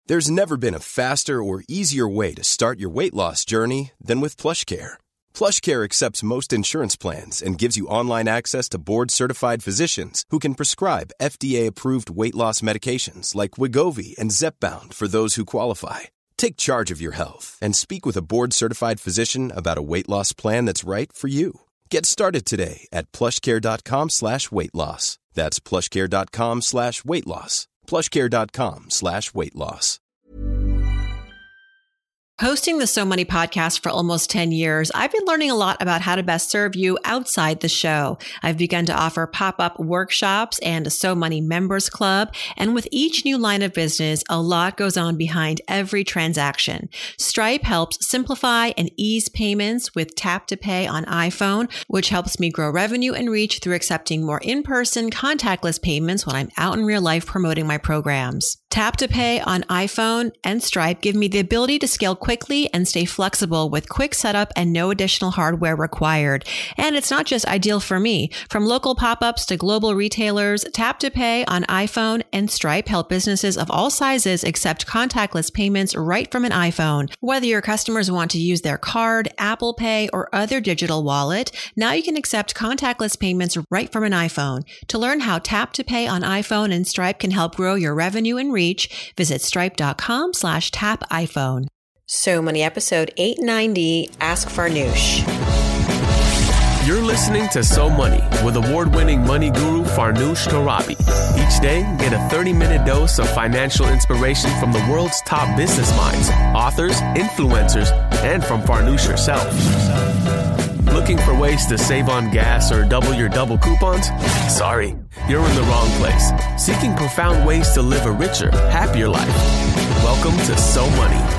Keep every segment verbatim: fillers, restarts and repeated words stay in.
There's never been a faster or easier way to start your weight loss journey than with PlushCare. PlushCare accepts most insurance plans and gives you online access to board-certified physicians who can prescribe F D A-approved weight loss medications like Wegovy and Zepbound for those who qualify. Take charge of your health and speak with a board-certified physician about a weight loss plan that's right for you. Get started today at plushcare.com slash weight loss. That's plushcare.com slash weight loss. plushcare.com slash weight loss. Hosting the So Money podcast for almost ten years, I've been learning a lot about how to best serve you outside the show. I've begun to offer pop-up workshops and a So Money members club. And with each new line of business, a lot goes on behind every transaction. Stripe helps simplify and ease payments with Tap to Pay on iPhone, which helps me grow revenue and reach through accepting more in-person contactless payments when I'm out in real life promoting my programs. Tap to Pay on iPhone and Stripe give me the ability to scale quickly and stay flexible with quick setup and no additional hardware required. And it's not just ideal for me. From local pop-ups to global retailers, Tap to Pay on iPhone and Stripe help businesses of all sizes accept contactless payments right from an iPhone. Whether your customers want to use their card, Apple Pay, or other digital wallet, now you can accept contactless payments right from an iPhone. To learn how Tap to Pay on iPhone and Stripe can help grow your revenue and reach, visit stripe.com slash tap iPhone. So Money episode eight ninety, Ask Farnoosh. You're listening to So Money with award-winning money guru Farnoosh Torabi. Each day, get a thirty-minute dose of financial inspiration from the world's top business minds, authors, influencers, and from Farnoosh herself. Looking for ways to save on gas or double your double coupons? Sorry, you're in the wrong place. Seeking profound ways to live a richer, happier life. Welcome to So Money.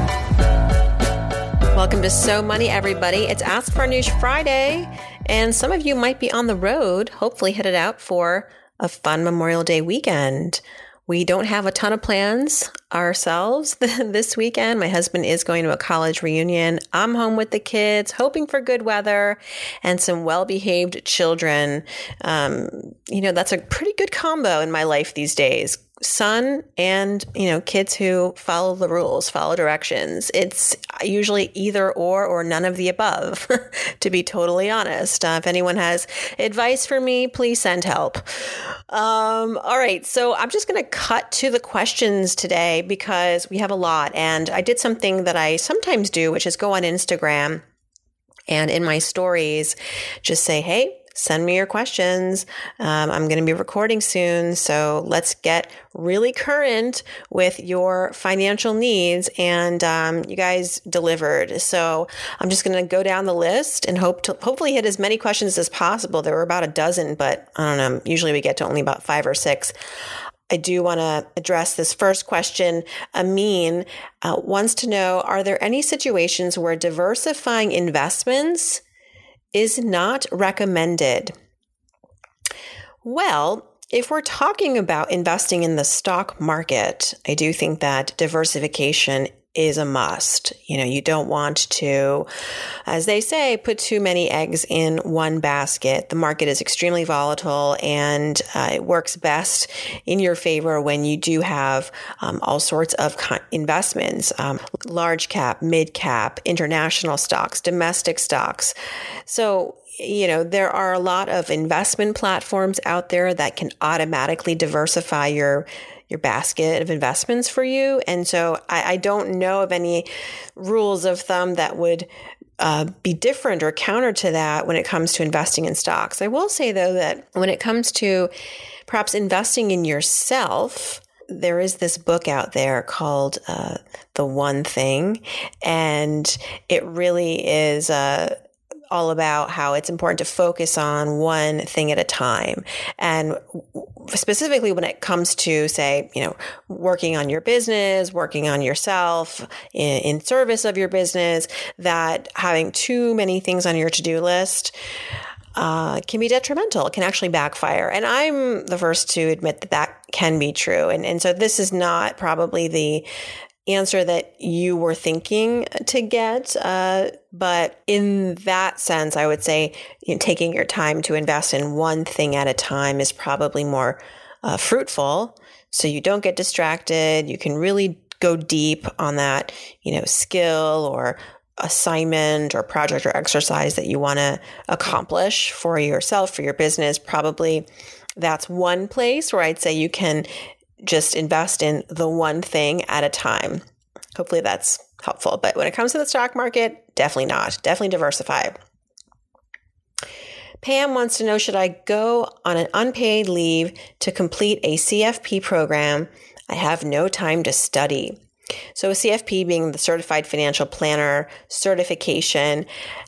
Welcome to So Money, everybody. It's Ask Farnoosh Friday, and some of you might be on the road, hopefully headed out for a fun Memorial Day weekend. We don't have a ton of plans ourselves this weekend. My husband is going to a college reunion. I'm home with the kids, hoping for good weather and some well-behaved children. Um, you know, that's a pretty good combo in my life these days. Son and, you know, kids who follow the rules, follow directions. It's usually either or or none of the above, to be totally honest. Uh, if anyone has advice for me, please send help. Um, all right. So I'm just going to cut to the questions today because we have a lot. And I did something that I sometimes do, which is go on Instagram and in my stories, just say, hey, send me your questions. Um, I'm going to be recording soon. So let's get really current with your financial needs. And um, you guys delivered. So I'm just going to go down the list and hope to hopefully hit as many questions as possible. There were about a dozen, but I don't know. Usually we get to only about five or six. I do want to address this first question. Amin uh, wants to know, are there any situations where diversifying investments is not recommended? Well, if we're talking about investing in the stock market, I do think that diversification is a must. You know, you don't want to, as they say, put too many eggs in one basket. The market is extremely volatile, and uh, it works best in your favor when you do have um, all sorts of co- investments, um, large cap, mid cap, international stocks, domestic stocks. So, you know, there are a lot of investment platforms out there that can automatically diversify your your basket of investments for you. And so I, I don't know of any rules of thumb that would uh, be different or counter to that when it comes to investing in stocks. I will say, though, that when it comes to perhaps investing in yourself, there is this book out there called uh, The One Thing, and it really is uh, all about how it's important to focus on one thing at a time. And specifically when it comes to, say, you know, working on your business, working on yourself in, in service of your business, that having too many things on your to-do list uh, can be detrimental. It can actually backfire. And I'm the first to admit that that can be true. And, and so this is not probably the answer that you were thinking to get. Uh, but in that sense, I would say, you know, taking your time to invest in one thing at a time is probably more uh, fruitful. So you don't get distracted. You can really go deep on that, you know, skill or assignment or project or exercise that you want to accomplish for yourself, for your business, probably that's one place where I'd say you can just invest in the one thing at a time. Hopefully that's helpful. But when it comes to the stock market, definitely not. Definitely diversify. Pam wants to know, should I go on an unpaid leave to complete a C F P program? I have no time to study. So a C F P being the Certified Financial Planner certification.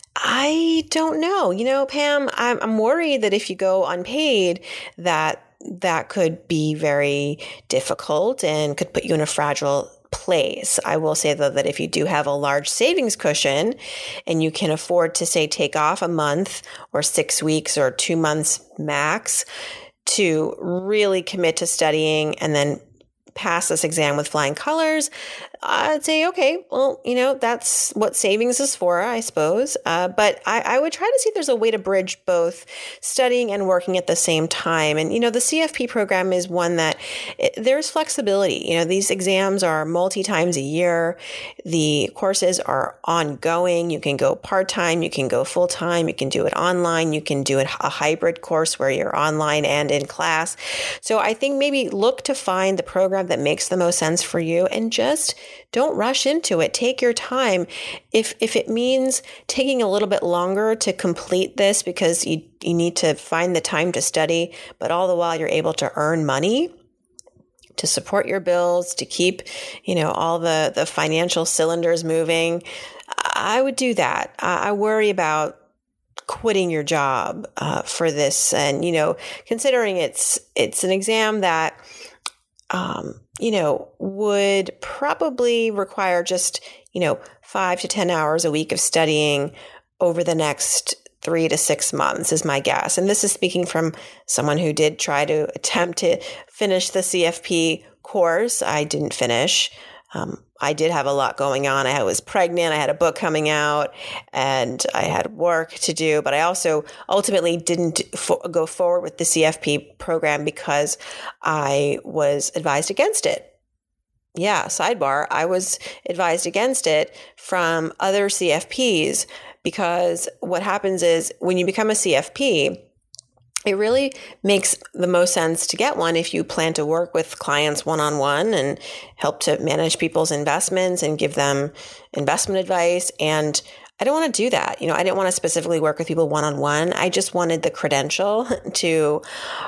I don't know. You know, Pam, I'm, I'm worried that if you go unpaid, that that could be very difficult and could put you in a fragile place. I will say, though, that if you do have a large savings cushion and you can afford to, say, take off a month or six weeks or two months max to really commit to studying and then pass this exam with flying colors, I'd say, okay, well, you know, that's what savings is for, I suppose. Uh, but I, I would try to see if there's a way to bridge both studying and working at the same time. And, you know, the C F P program is one that it, there's flexibility. You know, these exams are multi times a year. The courses are ongoing. You can go part-time. You can go full-time. You can do it online. You can do it a hybrid course where you're online and in class. So I think maybe look to find the program that makes the most sense for you and just don't rush into it. Take your time. If if it means taking a little bit longer to complete this because you, you need to find the time to study, but all the while you're able to earn money to support your bills, to keep, you know, all the, the financial cylinders moving, I would do that. I, I worry about quitting your job uh, for this. And, you know, considering it's it's an exam that Um, you know, would probably require just, you know, five to ten hours a week of studying over the next three to six months is my guess. And this is speaking from someone who did try to attempt to finish the C F P course. I didn't finish. Um, I did have a lot going on. I was pregnant. I had a book coming out and I had work to do, but I also ultimately didn't fo- go forward with the C F P program because I was advised against it. Yeah, sidebar, I was advised against it from other C F Ps because what happens is when you become a C F P, it really makes the most sense to get one if you plan to work with clients one-on-one and help to manage people's investments and give them investment advice. And I don't want to do that. You know, I didn't want to specifically work with people one-on-one. I just wanted the credential to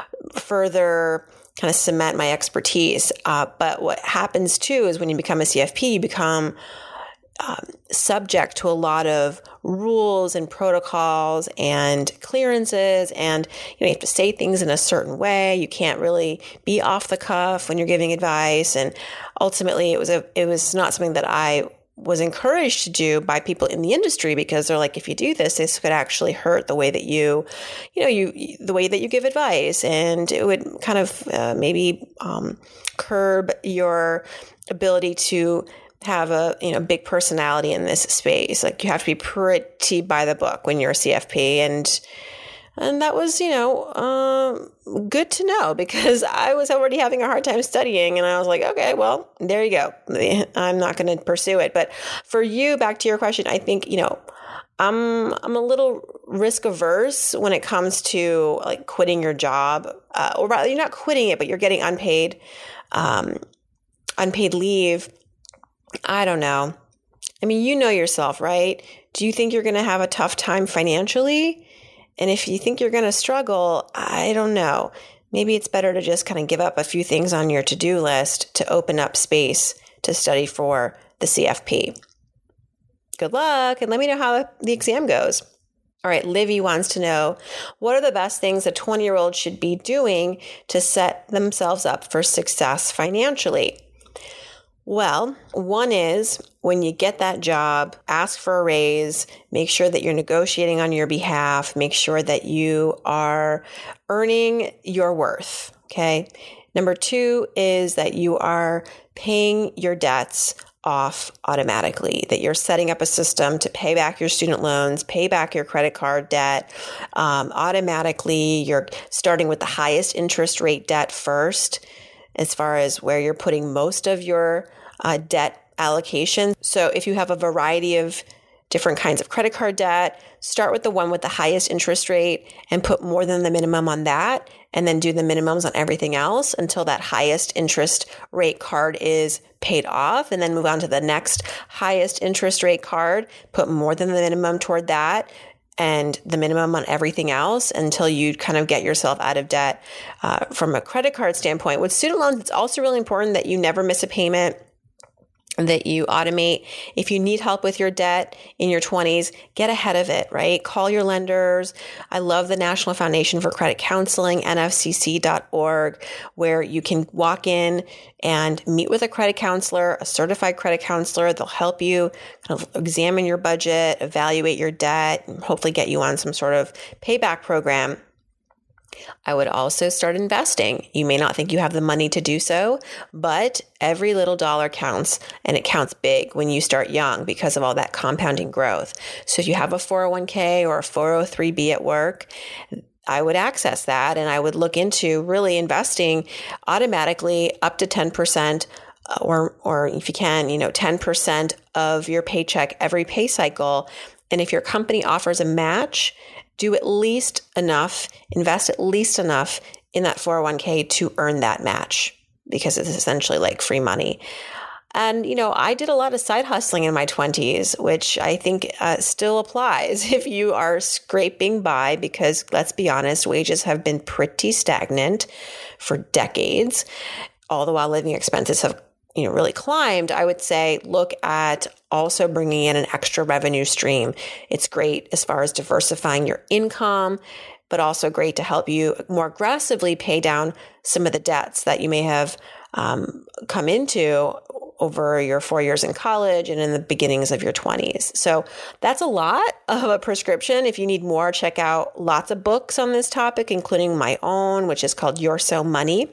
further kind of cement my expertise. Uh, but what happens too is when you become a C F P, you become Um, subject to a lot of rules and protocols and clearances, and you know you have to say things in a certain way. You can't really be off the cuff when you're giving advice, and ultimately, it was a it was not something that I was encouraged to do by people in the industry because they're like, if you do this, this could actually hurt the way that you, you know, you the way that you give advice, and it would kind of uh, maybe um, curb your ability to have a you know big personality in this space. Like you have to be pretty by the book when you're a C F P, and and that was you know um, good to know because I was already having a hard time studying, and I was like, okay, well there you go. I'm not going to pursue it. But for you, back to your question, I think you know I'm I'm a little risk averse when it comes to like quitting your job, uh, or rather, you're not quitting it, but you're getting unpaid um, unpaid leave. I don't know. I mean, you know yourself, right? Do you think you're going to have a tough time financially? And if you think you're going to struggle, I don't know. Maybe it's better to just kind of give up a few things on your to-do list to open up space to study for the C F P. Good luck, and let me know how the exam goes. All right, Livy wants to know, what are the best things a twenty-year-old should be doing to set themselves up for success financially? Well, one is when you get that job, ask for a raise, make sure that you're negotiating on your behalf, make sure that you are earning your worth, okay? Number two is that you are paying your debts off automatically, that you're setting up a system to pay back your student loans, pay back your credit card debt um, automatically. You're starting with the highest interest rate debt first, as far as where you're putting most of your uh, debt allocation. So if you have a variety of different kinds of credit card debt, start with the one with the highest interest rate and put more than the minimum on that, and then do the minimums on everything else until that highest interest rate card is paid off, and then move on to the next highest interest rate card, put more than the minimum toward that, and the minimum on everything else until you kind of get yourself out of debt. Uh, from a credit card standpoint, with student loans, it's also really important that you never miss a payment, that you automate. If you need help with your debt in your twenties, get ahead of it, right? Call your lenders. I love the National Foundation for Credit Counseling, N F C C dot org, where you can walk in and meet with a credit counselor, a certified credit counselor. They'll help you kind of examine your budget, evaluate your debt, and hopefully get you on some sort of payback program. I would also start investing. You may not think you have the money to do so, but every little dollar counts, and it counts big when you start young because of all that compounding growth. So if you have a four oh one k or a four oh three b at work, I would access that, and I would look into really investing automatically up to ten percent or, or if you can, you know, ten percent of your paycheck every pay cycle. And if your company offers a match, do at least enough, invest at least enough in that four oh one k to earn that match, because it's essentially like free money. And, you know, I did a lot of side hustling in my twenties, which I think uh, still applies if you are scraping by, because let's be honest, wages have been pretty stagnant for decades, all the while living expenses have, you know, really climbed. I would say look at also bringing in an extra revenue stream. It's great as far as diversifying your income, but also great to help you more aggressively pay down some of the debts that you may have um, come into over your four years in college and in the beginnings of your twenties. So that's a lot of a prescription. If you need more, check out lots of books on this topic, including my own, which is called You're So Money.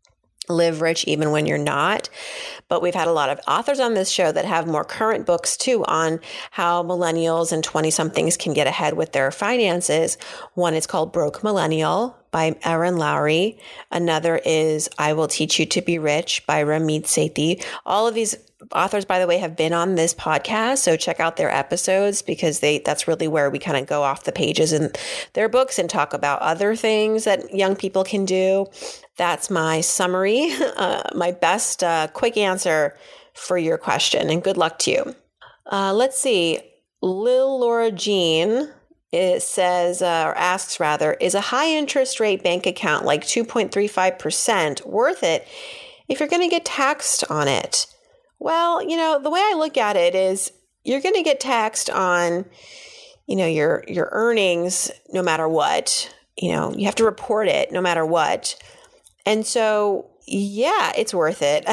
Live Rich Even When You're Not. But we've had a lot of authors on this show that have more current books too on how millennials and twenty-somethings can get ahead with their finances. One is called Broke Millennial by Erin Lowry. Another is I Will Teach You to Be Rich by Ramit Sethi. All of these authors, by the way, have been on this podcast, so check out their episodes, because they that's really where we kind of go off the pages in their books and talk about other things that young people can do. That's my summary, uh, my best uh, quick answer for your question, and good luck to you. Uh, let's see. Lil Laura Jean it says, uh, or asks rather, is a high interest rate bank account like two point three five percent worth it if you're going to get taxed on it? Well, you know, the way I look at it is you're going to get taxed on, you know, your your earnings no matter what. You know, you have to report it no matter what. And so, yeah, it's worth it.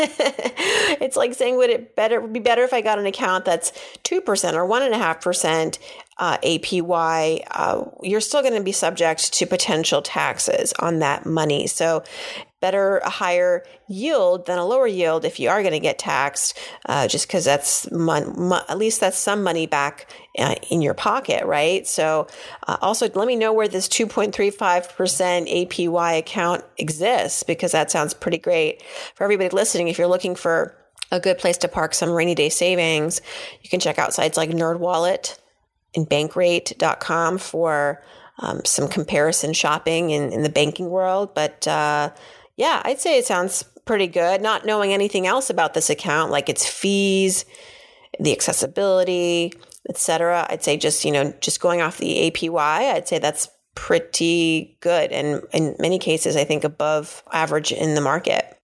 It's like saying, would it better would be better if I got an account that's two percent or one point five percent uh, A P Y? Uh, you're still going to be subject to potential taxes on that money. So better a higher yield than a lower yield if you are going to get taxed, uh, just because that's mon- mo- at least that's some money back uh, in your pocket, right? So uh, also let me know where this two point three five percent A P Y account exists, because that sounds pretty great. For everybody listening, if you're looking for a good place to park some rainy day savings, you can check out sites like NerdWallet and Bankrate dot com for um, some comparison shopping in, in the banking world. But uh, yeah, I'd say it sounds pretty good. Not knowing anything else about this account, like its fees, the accessibility, et cetera. I'd say just, you know, just going off the A P Y, I'd say that's pretty good. And in many cases, I think above average in the market.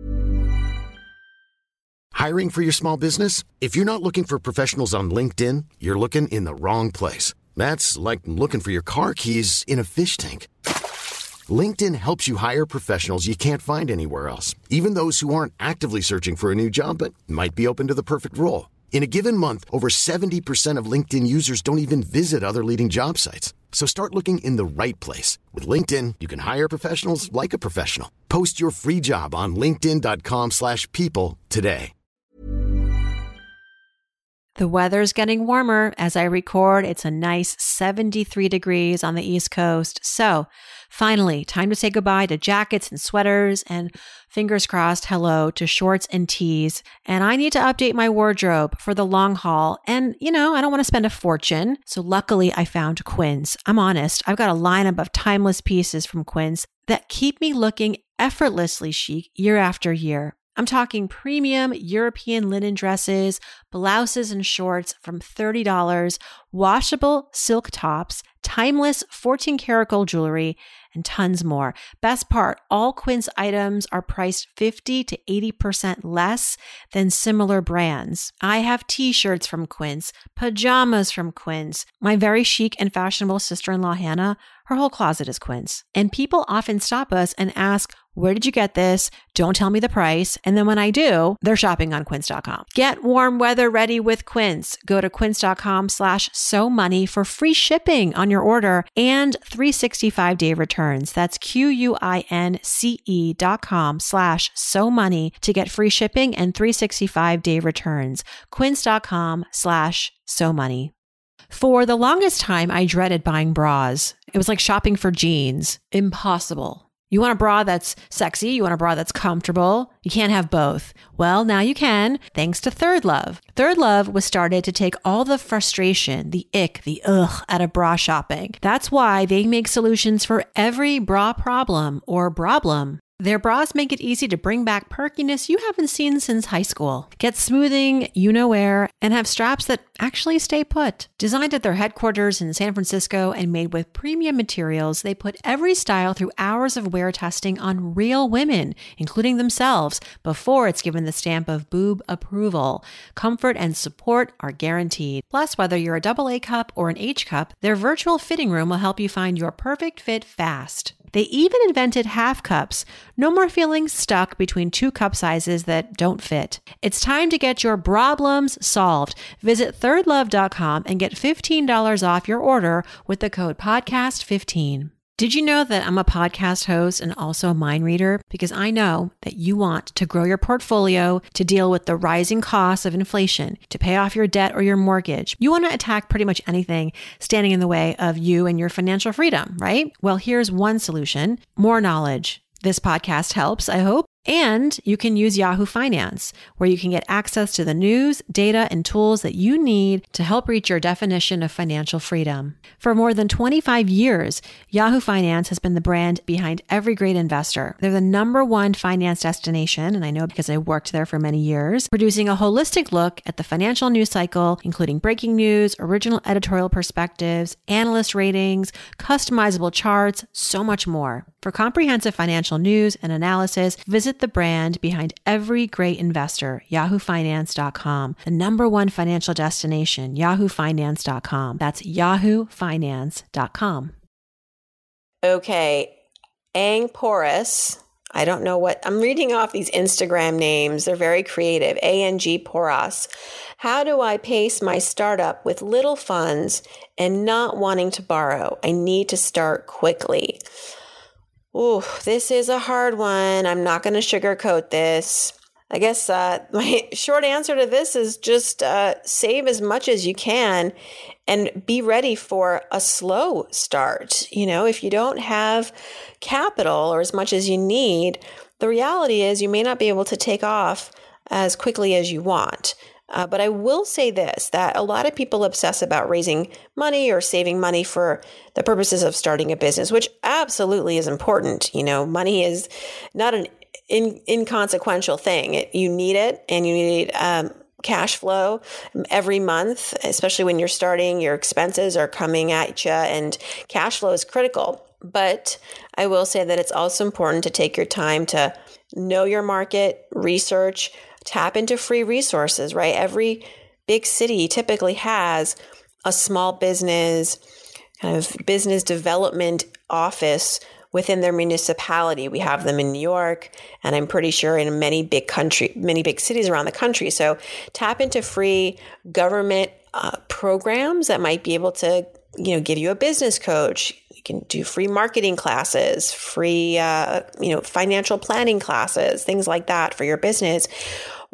Hiring for your small business? If you're not looking for professionals on LinkedIn, you're looking in the wrong place. That's like looking for your car keys in a fish tank. LinkedIn helps you hire professionals you can't find anywhere else, even those who aren't actively searching for a new job but might be open to the perfect role. In a given month, over seventy percent of LinkedIn users don't even visit other leading job sites. So start looking in the right place. With LinkedIn, you can hire professionals like a professional. Post your free job on linkedin dot com slash people today. The weather's getting warmer. As I record, it's a nice seventy-three degrees on the East Coast. So finally, time to say goodbye to jackets and sweaters and fingers crossed, hello to shorts and tees. And I need to update my wardrobe for the long haul. And, you know, I don't want to spend a fortune. So luckily I found Quince. I'm honest. I've got a lineup of timeless pieces from Quince that keep me looking effortlessly chic year after year. I'm talking premium European linen dresses, blouses and shorts from thirty dollars, washable silk tops, timeless fourteen karat gold jewelry, and tons more. Best part, all Quince items are priced fifty to eighty percent less than similar brands. I have t-shirts from Quince, pajamas from Quince. My very chic and fashionable sister-in-law, Hannah, her whole closet is Quince. And people often stop us and ask, where did you get this? Don't tell me the price. And then when I do, they're shopping on quince dot com. Get warm weather ready with Quince. Go to quince dot com slash so money for free shipping on your order and three hundred sixty-five day returns. That's Q-U-I-N-C-E dot com slash so money to get free shipping and three hundred sixty-five day returns. quince dot com slash so money. For the longest time, I dreaded buying bras. It was like shopping for jeans. Impossible. You want a bra that's sexy. You want a bra that's comfortable. You can't have both. Well, now you can, thanks to Third Love. Third Love was started to take all the frustration, the ick, the ugh out of bra shopping. That's why they make solutions for every bra problem or problem. Their bras make it easy to bring back perkiness you haven't seen since high school. Get smoothing, you-know-where, and have straps that actually stay put. Designed at their headquarters in San Francisco and made with premium materials, they put every style through hours of wear testing on real women, including themselves, before it's given the stamp of boob approval. Comfort and support are guaranteed. Plus, whether you're a double A cup or an H cup, their virtual fitting room will help you find your perfect fit fast. They even invented half cups. No more feeling stuck between two cup sizes that don't fit. It's time to get your problems solved. Visit third love dot com and get fifteen dollars off your order with the code podcast fifteen. Did you know that I'm a podcast host and also a mind reader? Because I know that you want to grow your portfolio, to deal with the rising costs of inflation, to pay off your debt or your mortgage. You want to attack pretty much anything standing in the way of you and your financial freedom, right? Well, here's one solution: more knowledge. This podcast helps, I hope. And you can use Yahoo Finance, where you can get access to the news, data, and tools that you need to help reach your definition of financial freedom. For more than twenty-five years, Yahoo Finance has been the brand behind every great investor. They're the number one finance destination, and I know because I worked there for many years, producing a holistic look at the financial news cycle, including breaking news, original editorial perspectives, analyst ratings, customizable charts, so much more. For comprehensive financial news and analysis, visit the brand behind every great investor, yahoo finance dot com. The number one financial destination, yahoo finance dot com. That's yahoo finance dot com. Okay, Ang Porras. I don't know what, I'm reading off these Instagram names. They're very creative. A N G Porras. How do I pace my startup with little funds and not wanting to borrow? I need to start quickly. Ooh, this is a hard one. I'm not going to sugarcoat this. I guess uh, my short answer to this is just uh, save as much as you can and be ready for a slow start. You know, if you don't have capital or as much as you need, the reality is you may not be able to take off as quickly as you want. Uh, but I will say this, that a lot of people obsess about raising money or saving money for the purposes of starting a business, which absolutely is important. You know, money is not an in, inconsequential thing. It, you need it, and you need um, cash flow every month, especially when you're starting, your expenses are coming at you, and cash flow is critical. But I will say that it's also important to take your time to know your market, research, tap into free resources, right? Every big city typically has a small business, kind of business development office within their municipality. We have them in New York, and I'm pretty sure in many big country, many big cities around the country. So tap into free government uh, programs that might be able to, you know, give you a business coach. You can do free marketing classes, free, uh, you know, financial planning classes, things like that for your business.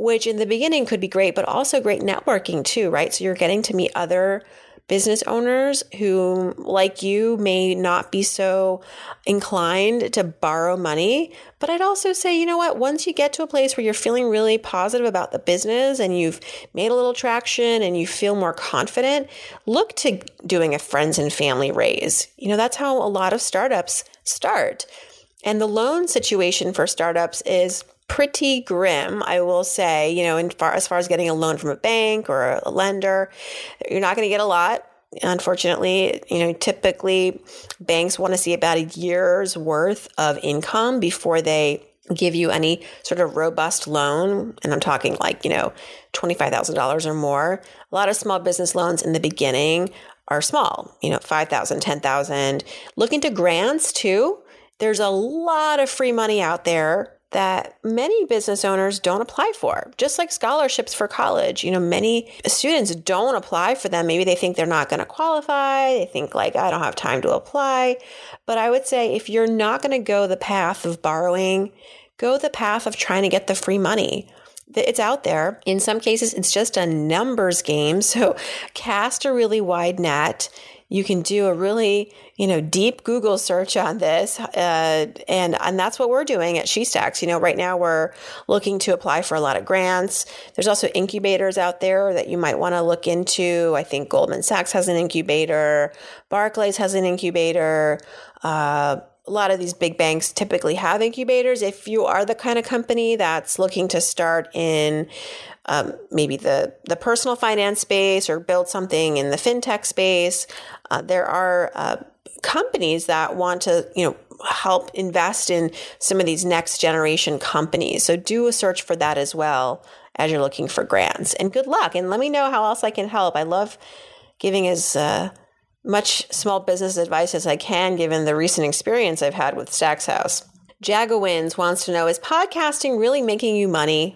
which in the beginning could be great, but also great networking too, right? So you're getting to meet other business owners who, like you, may not be so inclined to borrow money. But I'd also say, you know what, once you get to a place where you're feeling really positive about the business and you've made a little traction and you feel more confident, look to doing a friends and family raise. You know, that's how a lot of startups start. And the loan situation for startups is pretty grim, I will say, you know, in far, as far as getting a loan from a bank or a lender, you're not going to get a lot. Unfortunately, you know, typically banks want to see about a year's worth of income before they give you any sort of robust loan. And I'm talking like, you know, twenty-five thousand dollars or more. A lot of small business loans in the beginning are small, you know, five thousand dollars, ten thousand dollars. Look into grants too. There's a lot of free money out there that many business owners don't apply for, just like scholarships for college. You know, many students don't apply for them. Maybe they think they're not going to qualify. They think like, I don't have time to apply. But I would say if you're not going to go the path of borrowing, go the path of trying to get the free money. It's out there. In some cases, it's just a numbers game. So cast a really wide net. You can do a really, you know, deep Google search on this. Uh, and, and that's what we're doing at SheStacks. You know, right now we're looking to apply for a lot of grants. There's also incubators out there that you might want to look into. I think Goldman Sachs has an incubator. Barclays has an incubator. Uh, a lot of these big banks typically have incubators. If you are the kind of company that's looking to start in Um, maybe the, the personal finance space or build something in the fintech space. Uh, there are uh, companies that want to, you know, help invest in some of these next generation companies. So do a search for that as well as you're looking for grants. And good luck. And let me know how else I can help. I love giving as uh, much small business advice as I can, given the recent experience I've had with Stackshouse. Jagawins wants to know, is podcasting really making you money?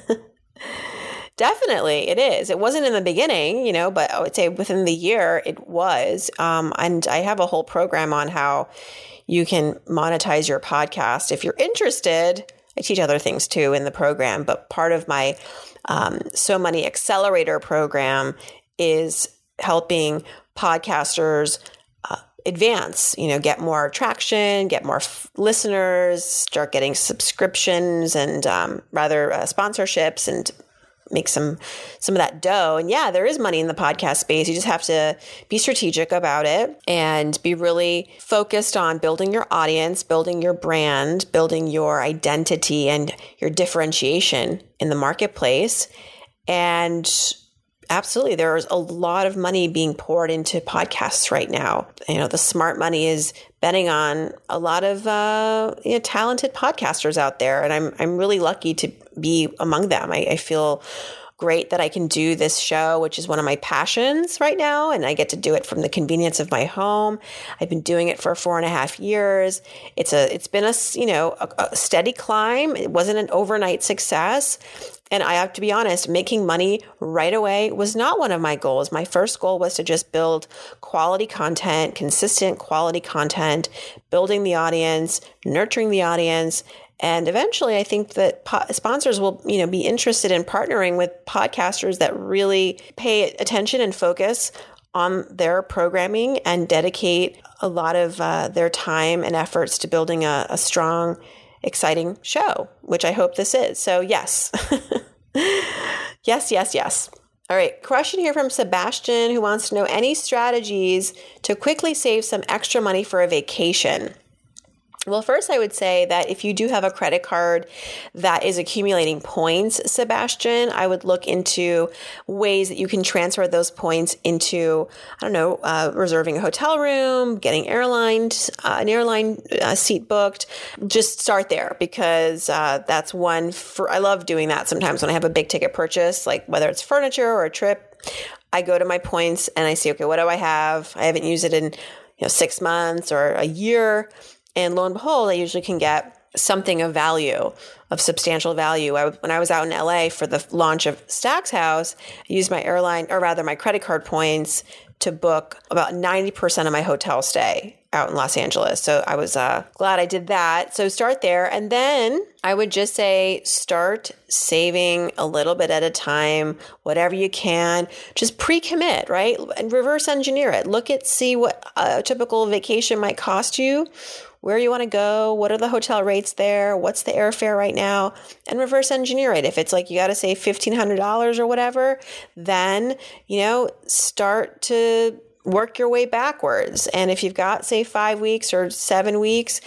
Definitely, it is. It wasn't in the beginning, you know, but I would say within the year it was. Um, and I have a whole program on how you can monetize your podcast. If you're interested, I teach other things too in the program, but part of my um, So Money Accelerator program is helping podcasters uh, advance, you know, get more traction, get more f- listeners, start getting subscriptions and um, rather uh, sponsorships and make some some of that dough. And yeah, there is money in the podcast space. You just have to be strategic about it and be really focused on building your audience, building your brand, building your identity and your differentiation in the marketplace. And absolutely, there's a lot of money being poured into podcasts right now. You know, the smart money is betting on a lot of uh, you know, talented podcasters out there, and I'm I'm really lucky to be among them. I, I feel great that I can do this show, which is one of my passions right now, and I get to do it from the convenience of my home. I've been doing it for four and a half years. It's a it's been a you know a, a steady climb. It wasn't an overnight success. And I have to be honest, making money right away was not one of my goals. My first goal was to just build quality content, consistent quality content, building the audience, nurturing the audience. And eventually I think that po- sponsors will, you know, be interested in partnering with podcasters that really pay attention and focus on their programming and dedicate a lot of uh, their time and efforts to building a, a strong, exciting show, which I hope this is. So yes, yes, yes, yes. All right. Question here from Sebastian, who wants to know any strategies to quickly save some extra money for a vacation. Well, first, I would say that if you do have a credit card that is accumulating points, Sebastian, I would look into ways that you can transfer those points into, I don't know, uh, reserving a hotel room, getting airline, uh, an airline uh, seat booked. Just start there because uh, that's one for, I love doing that sometimes when I have a big ticket purchase, like whether it's furniture or a trip. I go to my points and I see, okay, what do I have? I haven't used it in, you know, six months or a year. And lo and behold, I usually can get something of value, of substantial value. I, when I was out in L A for the launch of Stackshouse, I used my airline, or rather my credit card points, to book about ninety percent of my hotel stay out in Los Angeles. So I was uh, glad I did that. So start there. And then I would just say start saving a little bit at a time, whatever you can. Just pre-commit, right? And reverse engineer it. Look at, see what a typical vacation might cost you, where you want to go, what are the hotel rates there, what's the airfare right now, and reverse engineer it. If it's like you got to save fifteen hundred dollars or whatever, then, you know, start to work your way backwards. And if you've got, say, five weeks or seven weeks,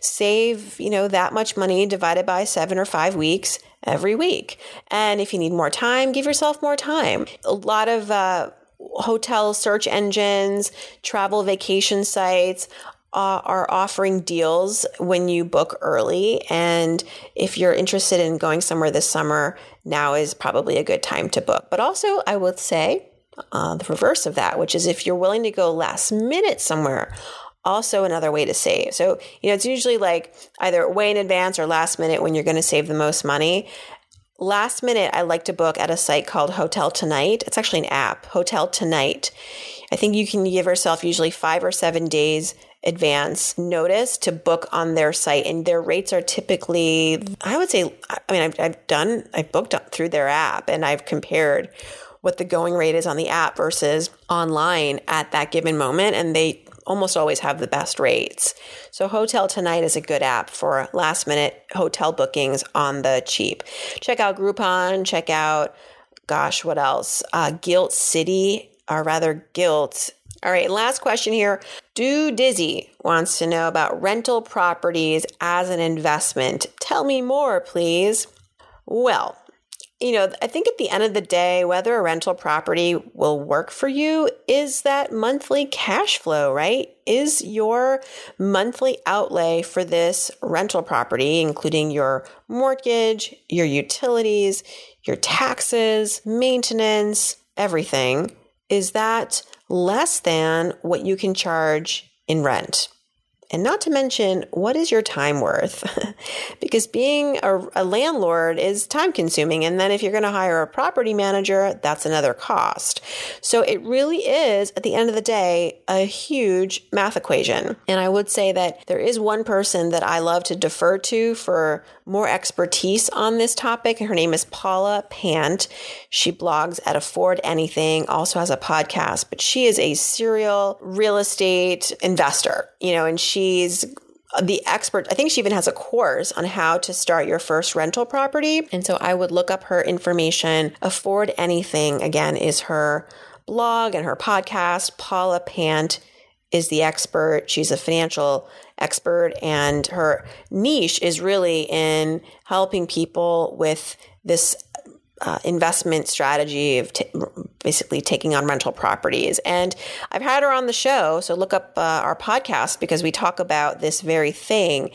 save, you know, that much money divided by seven or five weeks every week. And if you need more time, give yourself more time. A lot of uh, hotel search engines, travel vacation sites uh, are offering deals when you book early. And if you're interested in going somewhere this summer, now is probably a good time to book. But also, I would say, Uh, the reverse of that, which is if you're willing to go last minute somewhere, also another way to save. So, you know, it's usually like either way in advance or last minute when you're going to save the most money. Last minute, I like to book at a site called Hotel Tonight. It's actually an app, Hotel Tonight. I think you can give yourself usually five or seven days advance notice to book on their site. And their rates are typically, I would say, I mean, I've, I've done, I've booked through their app and I've compared what the going rate is on the app versus online at that given moment. And they almost always have the best rates. So Hotel Tonight is a good app for last minute hotel bookings on the cheap. Check out Groupon, check out, gosh, what else? Uh, Gilt City, or rather Gilt. All right, last question here. Do Dizzy wants to know about rental properties as an investment. Tell me more, please. Well, you know, I think at the end of the day, whether a rental property will work for you is that monthly cash flow, right? Is your monthly outlay for this rental property, including your mortgage, your utilities, your taxes, maintenance, everything, is that less than what you can charge in rent? And not to mention, what is your time worth? Because being a, a landlord is time consuming. And then if you're going to hire a property manager, that's another cost. So it really is, at the end of the day, a huge math equation. And I would say that there is one person that I love to defer to for more expertise on this topic. Her name is Paula Pant. She blogs at Afford Anything, also has a podcast, but she is a serial real estate investor, you know, and she's the expert. I think she even has a course on how to start your first rental property. And so I would look up her information. Afford Anything, again, is her blog and her podcast. Paula Pant is the expert. She's a financial expert, and her niche is really in helping people with this uh, investment strategy of t- basically taking on rental properties. And I've had her on the show, so look up uh, our podcast because we talk about this very thing.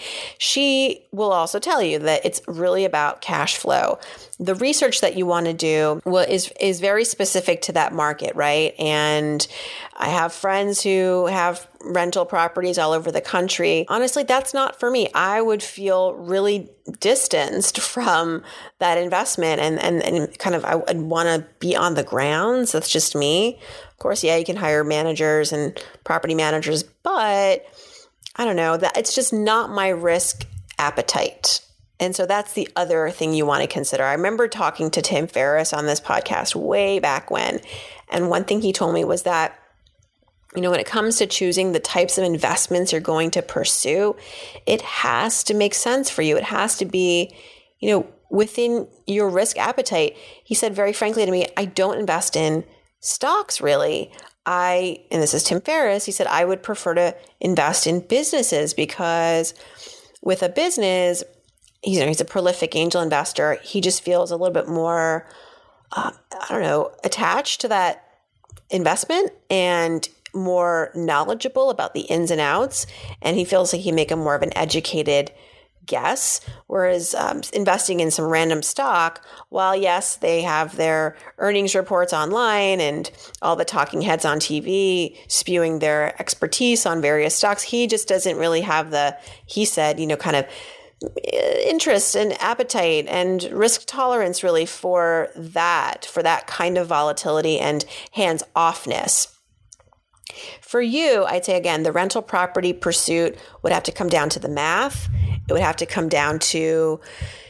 She will also tell you that it's really about cash flow. The research that you want to do well, is is very specific to that market, right? And I have friends who have rental properties all over the country. Honestly, that's not for me. I would feel really distanced from that investment and, and, and kind of, I would want to be on the grounds. That's just me. Of course, yeah, you can hire managers and property managers, but I don't know, that it's just not my risk appetite. And so that's the other thing you want to consider. I remember talking to Tim Ferriss on this podcast way back when. And one thing he told me was that, you know, when it comes to choosing the types of investments you're going to pursue, it has to make sense for you. It has to be, you know, within your risk appetite. He said very frankly to me, I don't invest in stocks really. I, and this is Tim Ferriss, he said, I would prefer to invest in businesses because with a business, he's, you know, he's a prolific angel investor. He just feels a little bit more, uh, I don't know, attached to that investment and more knowledgeable about the ins and outs. And he feels like he can make a more of an educated guess. Whereas um, investing in some random stock, while yes, they have their earnings reports online and all the talking heads on T V spewing their expertise on various stocks, he just doesn't really have the, he said, you know, kind of interest and appetite and risk tolerance really for that, for that kind of volatility and hands-offness. For you, I'd say, again, the rental property pursuit would have to come down to the math. It would have to come down to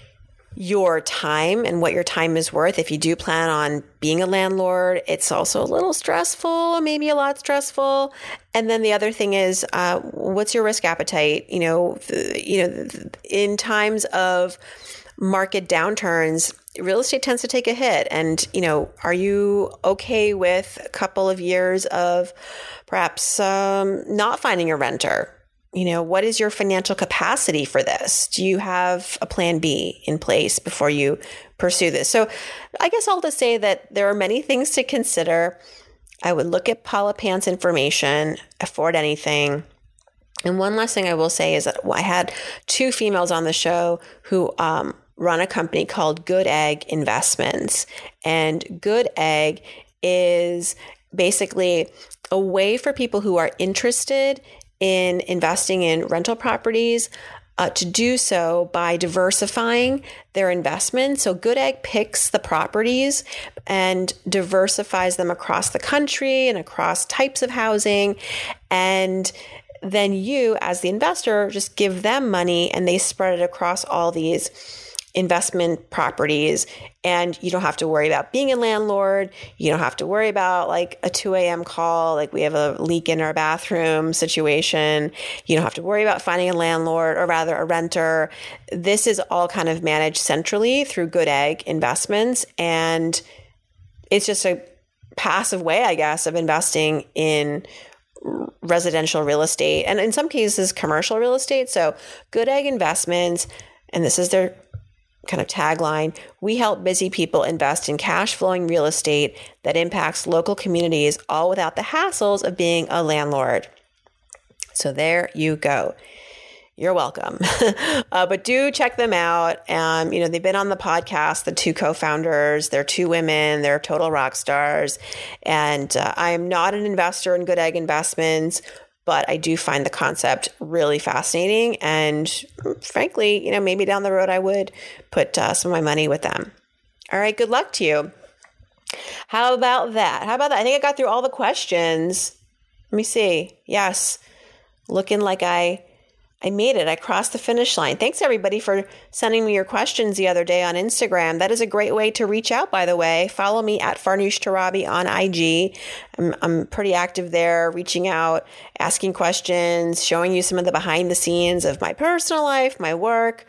your time and what your time is worth. If you do plan on being a landlord, it's also a little stressful, maybe a lot stressful. And then the other thing is, uh, what's your risk appetite? You know, the, you know, in times of market downturns, real estate tends to take a hit. And, you know, are you okay with a couple of years of perhaps um, not finding a renter? You know, what is your financial capacity for this? Do you have a plan B in place before you pursue this? So I guess I'll just say that there are many things to consider. I would look at Paula Pant's information, Afford Anything. And one last thing I will say is that I had two females on the show who um, run a company called Good Egg Investments. And Good Egg is basically a way for people who are interested in investing in rental properties uh, to do so by diversifying their investments. So Good Egg picks the properties and diversifies them across the country and across types of housing. And then you, as the investor, just give them money and they spread it across all these investment properties, and you don't have to worry about being a landlord. You don't have to worry about like a two a.m. call, like we have a leak in our bathroom situation. You don't have to worry about finding a landlord, or rather a renter. This is all kind of managed centrally through Good Egg Investments, and it's just a passive way, I guess, of investing in residential real estate, and in some cases commercial real estate. So Good Egg Investments, and this is their kind of tagline: we help busy people invest in cash flowing real estate that impacts local communities, all without the hassles of being a landlord. So there you go. You're welcome. uh, but do check them out. Um, you know, they've been on the podcast, the two co-founders. They're two women. They're total rock stars. And uh, I am not an investor in Good Egg Investments, but I do find the concept really fascinating. And frankly, you know, maybe down the road I would put uh, some of my money with them. All right. Good luck to you. How about that? How about that? I think I got through all the questions. Let me see. Yes. Looking like I I made it. I crossed the finish line. Thanks, everybody, for sending me your questions the other day on Instagram. That is a great way to reach out, by the way. Follow me at Farnoosh Torabi on I G. I'm, I'm pretty active there, reaching out, asking questions, showing you some of the behind the scenes of my personal life, my work,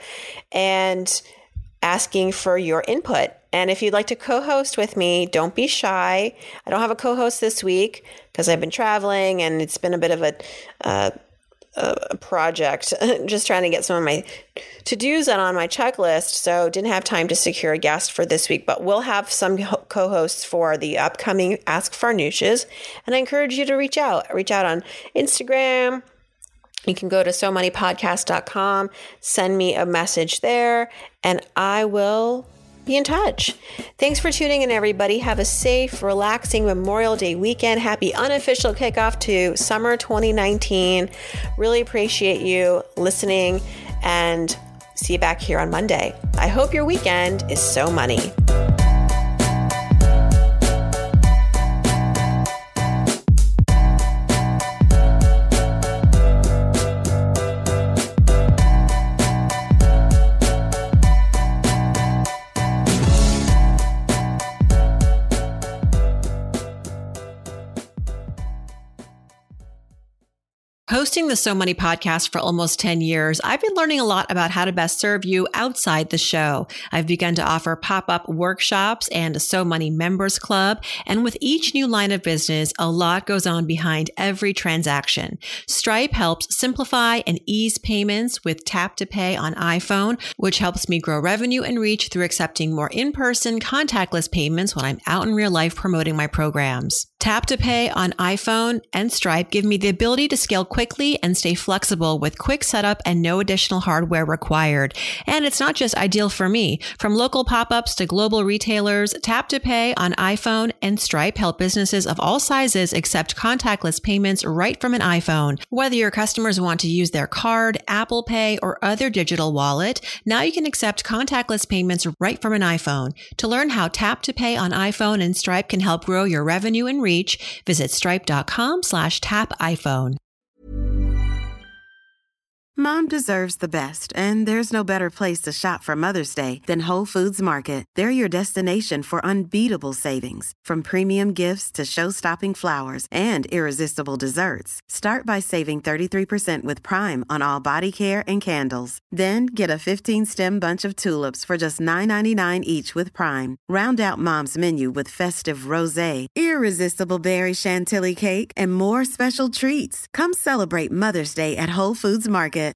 and asking for your input. And if you'd like to co-host with me, don't be shy. I don't have a co-host this week because I've been traveling and it's been a bit of a uh, a project, just trying to get some of my to-dos done on my checklist. So didn't have time to secure a guest for this week, but we'll have some co-hosts for the upcoming Ask Farnooshes. And I encourage you to reach out, reach out on Instagram. You can go to so money podcast dot com, send me a message there, and I will be in touch. Thanks for tuning in, everybody. Have a safe, relaxing Memorial Day weekend. Happy unofficial kickoff to summer twenty nineteen. Really appreciate you listening, and see you back here on Monday. I hope your weekend is so money. Hosting the So Money podcast for almost ten years, I've been learning a lot about how to best serve you outside the show. I've begun to offer pop-up workshops and a So Money members club. And with each new line of business, a lot goes on behind every transaction. Stripe helps simplify and ease payments with Tap to Pay on iPhone, which helps me grow revenue and reach through accepting more in-person contactless payments when I'm out in real life promoting my programs. Tap to Pay on iPhone and Stripe give me the ability to scale quickly quickly and stay flexible with quick setup and no additional hardware required. And it's not just ideal for me. From local pop-ups to global retailers, Tap to Pay on iPhone and Stripe help businesses of all sizes accept contactless payments right from an iPhone. Whether your customers want to use their card, Apple Pay, or other digital wallet, now you can accept contactless payments right from an iPhone. To learn how Tap to Pay on iPhone and Stripe can help grow your revenue and reach, visit stripe.com slash tap iPhone. Mom deserves the best, and there's no better place to shop for Mother's Day than Whole Foods Market. They're your destination for unbeatable savings, from premium gifts to show-stopping flowers and irresistible desserts. Start by saving thirty-three percent with Prime on all body care and candles. Then get a fifteen-stem bunch of tulips for just nine ninety-nine each with Prime. Round out Mom's menu with festive rosé, irresistible berry chantilly cake, and more special treats. Come celebrate Mother's Day at Whole Foods Market.